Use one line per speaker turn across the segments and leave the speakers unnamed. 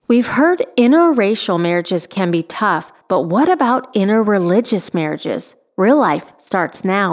We've heard interracial marriages can be tough, but what about interreligious marriages? Real Life starts now.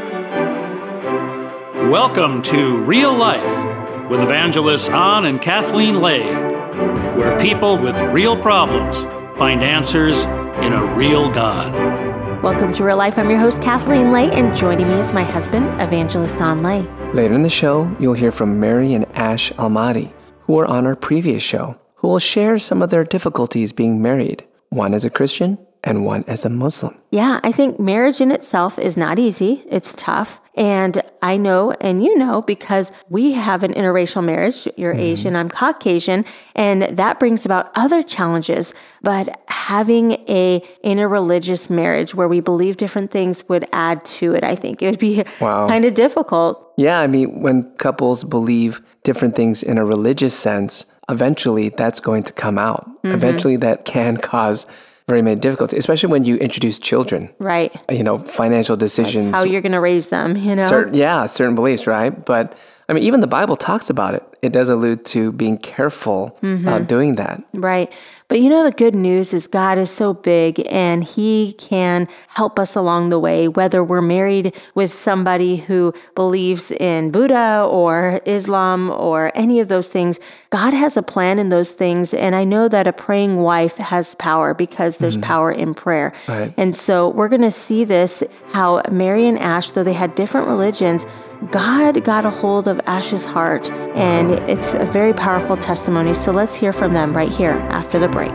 Welcome to Real Life with evangelists Ann and Kathleen Lay, where people with real problems find answers in a real God.
Welcome to Real Life. I'm your host, Kathleen Lay, and joining me is my husband, evangelist Ann Lay.
Later in the show, you'll hear from Mary and Ash Almaty, who were on our previous show, who will share some of their difficulties being married, one as a Christian and one as a Muslim.
Yeah, I think marriage in itself is not easy. It's tough. And I know, and you know, because we have an interracial marriage. You're Asian, I'm Caucasian, and that brings about other challenges. But having a interreligious marriage where we believe different things would add to it, I think. It would be kind of difficult.
Yeah, I mean, when couples believe different things in a religious sense, eventually that's going to come out. Eventually that can cause very many difficulties, especially when you introduce children.
Right.
You know, financial decisions.
Like how you're going to raise them, you know?
Certain beliefs, right? But I mean, even the Bible talks about it. It does allude to being careful doing that.
Right. But you know, the good news is God is so big and He can help us along the way, whether we're married with somebody who believes in Buddha or Islam or any of those things. God has a plan in those things. And I know that a praying wife has power because there's power in prayer.
Right.
And so we're going to see this, how Mary and Ash, though they had different religions, God got a hold of Ash's heart, and it's a very powerful testimony. So let's hear from them right here after the break.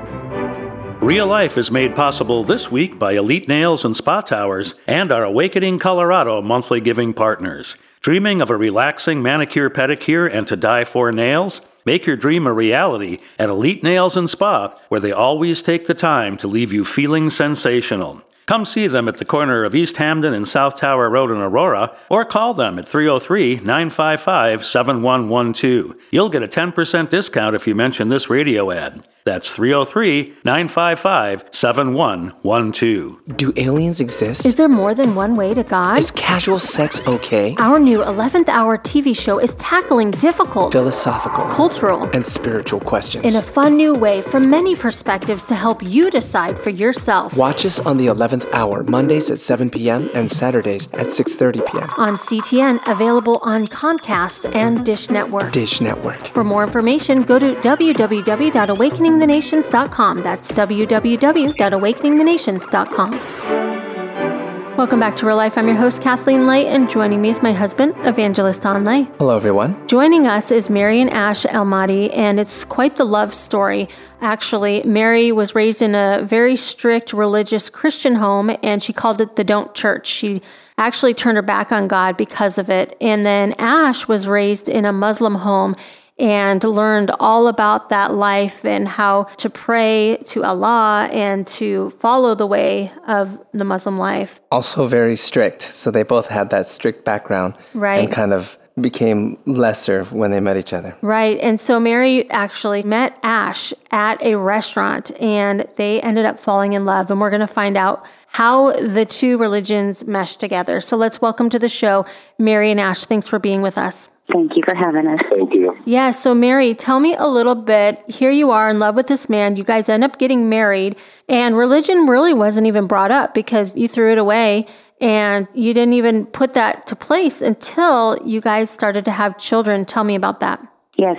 Real Life is made possible this week by Elite Nails and Spa Towers and our Awakening Colorado monthly giving partners. Dreaming of a relaxing manicure, pedicure, and to die for nails? Make your dream a reality at Elite Nails and Spa, where they always take the time to leave you feeling sensational. Come see them at the corner of East Hamden and South Tower Road in Aurora, or call them at 303-955-7112. You'll get a 10% discount if you mention this radio ad. That's 303-955-7112.
Do aliens exist?
Is there more than one way to God?
Is casual sex okay?
Our new 11th Hour TV show is tackling difficult,
Philosophical,
cultural,
and spiritual questions
in a fun new way from many perspectives to help you decide for yourself.
Watch us on the 11th Hour, Mondays at 7 p.m. and Saturdays at 6:30 p.m.
On CTN, available on Comcast and Dish Network.
Dish Network.
For more information, go to www.awakeningthenations.com. That's www.awakeningthenations.com. Welcome back to Real Life. I'm your host, Kathleen Lay, and joining me is my husband, Evangelist Ann Lay.
Hello, everyone.
Joining us is Mary and Ash Almaty, and it's quite the love story. Actually, Mary was raised in a very strict religious Christian home, and she called it the Don't Church. She actually turned her back on God because of it. And then Ash was raised in a Muslim home and learned all about that life and how to pray to Allah and to follow the way of the Muslim life.
Also very strict. So they both had that strict background.
Right.
And kind of became lesser when they met each other.
Right. And so Mary actually met Ash at a restaurant, and they ended up falling in love. And we're going to find out how the two religions mesh together. So let's welcome to the show, Mary and Ash. Thanks for being with us.
Thank you for having us.
Thank you.
Yeah, so Mary, tell me a little bit. Here you are in love with this man. You guys end up getting married, and religion really wasn't even brought up because you threw it away, and you didn't even put that to place until you guys started to have children. Tell me about that.
Yes.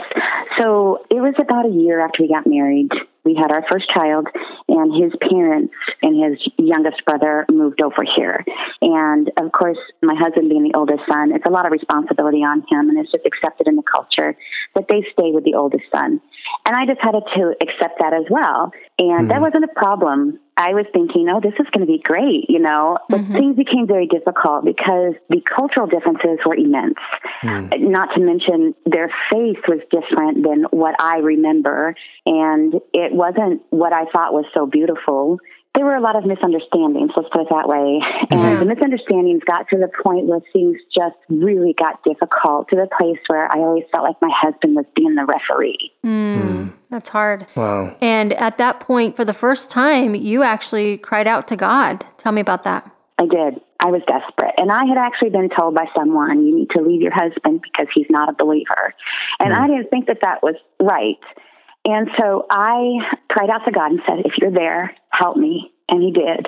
So it was about a year after we got married. We had our first child, and his parents and his youngest brother moved over here. And of course, my husband being the oldest son, it's a lot of responsibility on him, and it's just accepted in the culture that they stay with the oldest son. And I just had to accept that as well. And that wasn't a problem. I was thinking, oh, this is going to be great, you know. But things became very difficult because the cultural differences were immense. Not to mention their faith was different than what I remember. And it wasn't what I thought was so beautiful. There were a lot of misunderstandings, let's put it that way. And the misunderstandings got to the point where things just really got difficult, to the place where I always felt like my husband was being the referee.
That's hard.
Wow.
And at that point, for the first time, you actually cried out to God. Tell me about that.
I did. I was desperate. And I had actually been told by someone, you need to leave your husband because he's not a believer. And I didn't think that that was right. And so I cried out to God and said, if you're there, help me. And he did.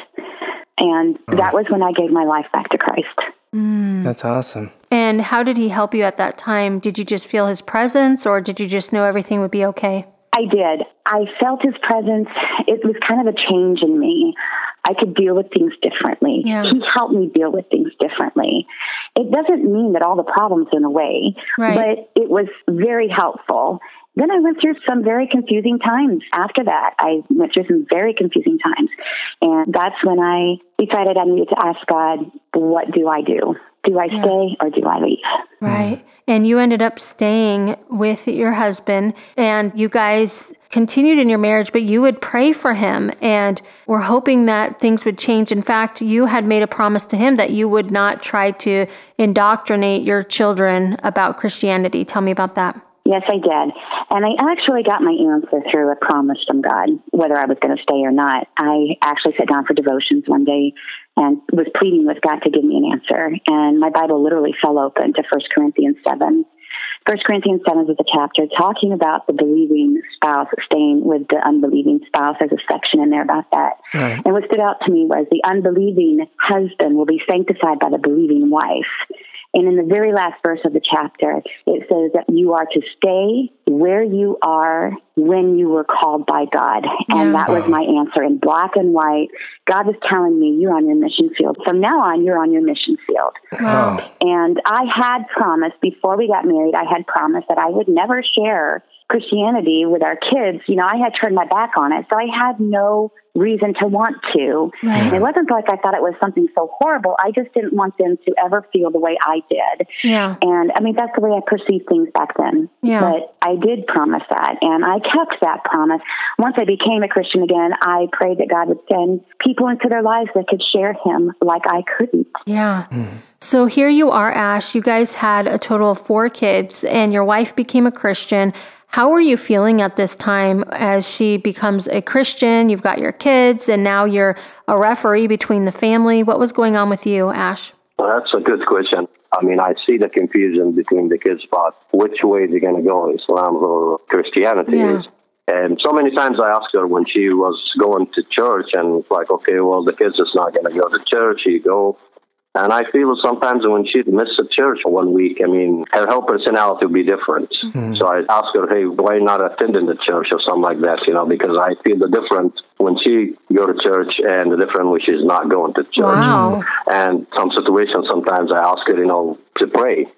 And that was when I gave my life back to Christ.
That's awesome.
And how did he help you at that time? Did you just feel his presence, or did you just know everything would be okay?
I did. I felt his presence. It was kind of a change in me. I could deal with things differently.
Yeah.
He helped me deal with things differently. It doesn't mean that all the problems went away, but it was very helpful. Then I went through some very confusing times after that. I went through some very confusing times. And that's when I decided I needed to ask God, what do I do? Do I stay or do I leave?
Right. And you ended up staying with your husband, and you guys continued in your marriage, but you would pray for him and were hoping that things would change. In fact, you had made a promise to him that you would not try to indoctrinate your children about Christianity. Tell me about that.
Yes, I did. And I actually got my answer through a promise from God, whether I was going to stay or not. I actually sat down for devotions one day and was pleading with God to give me an answer. And my Bible literally fell open to 1 Corinthians 7. 1 Corinthians 7 is a chapter talking about the believing spouse staying with the unbelieving spouse. There's a section in there about that. Right. And what stood out to me was the unbelieving husband will be sanctified by the believing wife. And in the very last verse of the chapter, it says that you are to stay where you are when you were called by God. And that was my answer in black and white. God was telling me, you're on your mission field. From now on, you're on your mission field.
Wow.
And I had promised, before we got married, I had promised that I would never share Christianity with our kids. You know, I had turned my back on it, so I had no reason to want to. Right. And it wasn't like I thought it was something so horrible. I just didn't want them to ever feel the way I did. Yeah. And I mean, that's the way I perceived things back then. Yeah. But I did promise that, and I kept that promise. Once I became a Christian again, I prayed that God would send people into their lives that could share him like I couldn't.
Yeah. So here you are, Ash. You guys had a total of 4 kids, and your wife became a Christian. How are you feeling at this time as she becomes a Christian? You've got your kids, and now you're a referee between the family. What was going on with you, Ash?
Well, that's a good question. I mean, I see the confusion between the kids about which way they're going to go, Islam or Christianity is. And so many times I asked her when she was going to church, and it's like, okay, well, the kids is not going to go to church. You go. And I feel sometimes when she misses church 1 week, I mean, her whole personality will be different. So I asked her, hey, why not attending the church or something like that, you know, because I feel the difference when she go to church and the difference when she's not going to church.
Wow.
And some situations, sometimes I ask her, you know, to pray.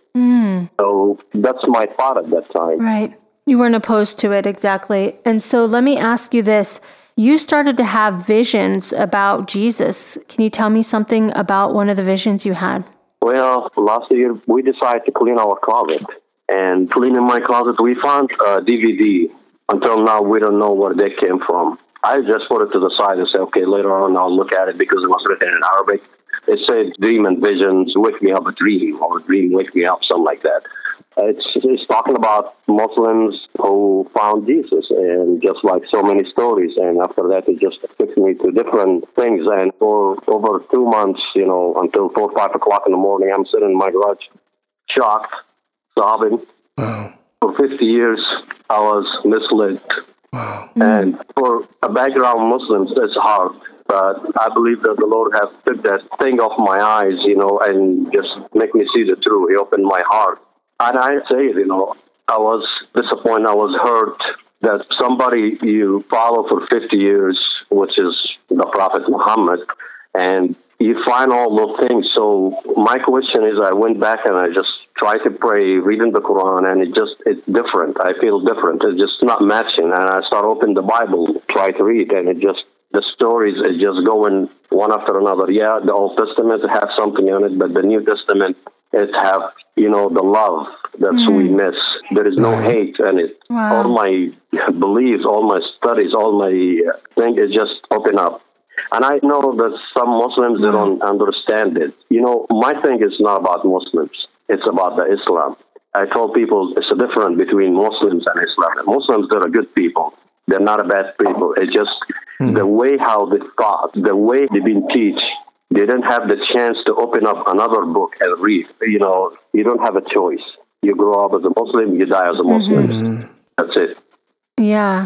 So that's my thought at that time.
Right. You weren't opposed to it, exactly. And so let me ask you this. You started to have visions about Jesus. Can you tell me something about one of the visions you had?
Well, last year we decided to clean our closet. And cleaning my closet, we found a DVD. Until now, we don't know where they came from. I just put it to the side and said, okay, later on I'll look at it because it was written in Arabic. It said, dream and visions, wake me up a dream, or dream, wake me up, something like that. It's talking about Muslims who found Jesus, and just like so many stories. And after that, it just took me to different things. And for over 2 months, you know, until 4 or 5 o'clock in the morning, I'm sitting in my garage, shocked, sobbing.
Wow.
For 50 years, I was misled.
Wow.
And for a background Muslims, it's hard. But I believe that the Lord has took that thing off my eyes, you know, and just make me see the truth. He opened my heart. And I say it, you know, I was disappointed, I was hurt that somebody you follow for 50 years, which is the Prophet Muhammad, and you find all those things. So my question is, I went back and I just tried to pray, reading the Quran, and it's different. I feel different. It's just not matching. And I start opening the Bible, try to read, and the stories is just going one after another. Yeah, the Old Testament has something in it, but the New Testament, it have, you know, the love that we miss. There is no hate in it. Wow. All my beliefs, all my studies, all my thing is just open up. And I know that some Muslims, they don't understand it. You know, my thing is not about Muslims. It's about the Islam. I told people it's a difference between Muslims and Islam. Muslims, they're a good people. They're not a bad people. It's just the way how they thought, the way they've been teach. They didn't have the chance to open up another book and read. You know, you don't have a choice. You grow up as a Muslim, you die as a Muslim. That's it.
Yeah.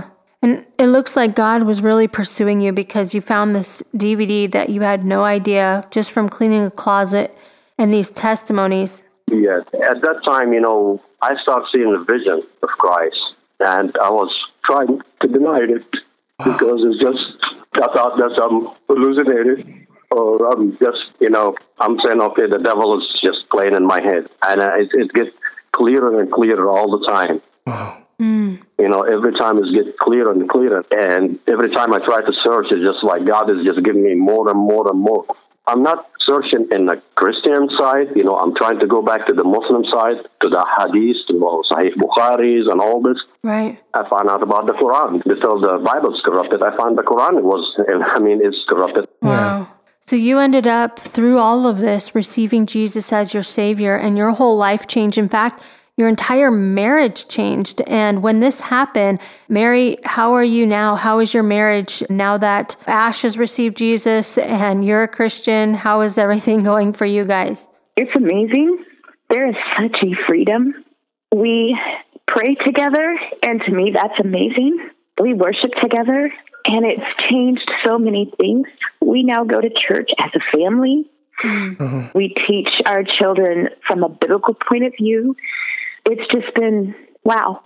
And it looks like God was really pursuing you because you found this DVD that you had no idea just from cleaning a closet and these testimonies.
Yes. At that time, I started seeing the vision of Christ, and I was trying to deny it because it's just, I thought that I'm hallucinated, or I'm just, I'm saying, okay, the devil is just playing in my head. And it gets clearer and clearer all the time.
Wow.
Every time it gets clearer and clearer. And every time I try to search, it's just like God is just giving me more and more and more. I'm not searching in the Christian side. I'm trying to go back to the Muslim side, to the Hadith, to Sahih Bukharis and all this.
Right. I
found out about the Quran. They tell the Bible's corrupted. I found the Quran is corrupted.
Wow. So you ended up, through all of this, receiving Jesus as your Savior, and your whole life changed. In fact, your entire marriage changed. And when this happened, Mary, how are you now? How is your marriage now that Ash has received Jesus and you're a Christian? How is everything going for you guys?
It's amazing. There is such a freedom. We pray together, and to me, that's amazing. We worship together, and it's changed so many things. We now go to church as a family. Mm-hmm. We teach our children from a biblical point of view. It's just been, wow.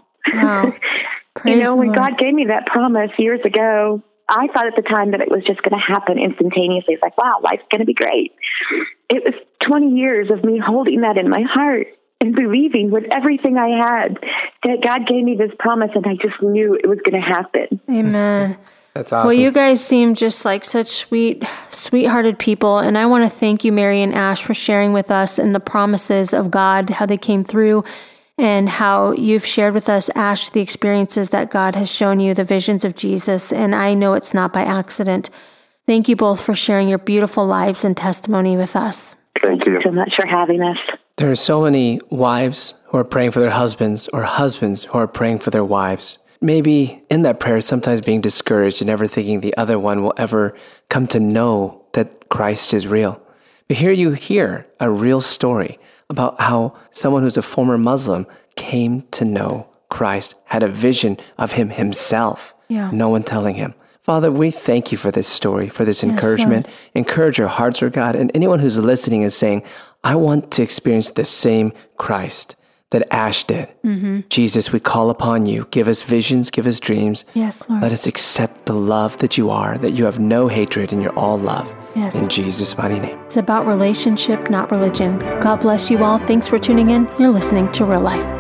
When God gave me that promise years ago, I thought at the time that it was just going to happen instantaneously. It's like, wow, life's going to be great. It was 20 years of me holding that in my heart and believing with everything I had that God gave me this promise, and I just knew it was going to happen.
Amen.
That's awesome.
Well, you guys seem just like such sweethearted people, and I want to thank you, Mary and Ash, for sharing with us and the promises of God, how they came through, and how you've shared with us, Ash, the experiences that God has shown you, the visions of Jesus, and I know it's not by accident. Thank you both for sharing your beautiful lives and testimony with us.
Thank you
so much for having us.
There are so many wives who are praying for their husbands, or husbands who are praying for their wives. Maybe in that prayer, sometimes being discouraged and never thinking the other one will ever come to know that Christ is real. But here you hear a real story about how someone who's a former Muslim came to know Christ, had a vision of him himself, no one telling him. Father, we thank you for this story, for this encouragement. Lord. Encourage our hearts, Lord God, and anyone who's listening is saying, I want to experience the same Christ that Ash did. Mm-hmm. Jesus, we call upon you. Give us visions, give us dreams.
Yes, Lord.
Let us accept the love that you are, that you have no hatred and you're all love.
Yes.
In Jesus' mighty name.
It's about relationship, not religion. God bless you all. Thanks for tuning in. You're listening to Real Life.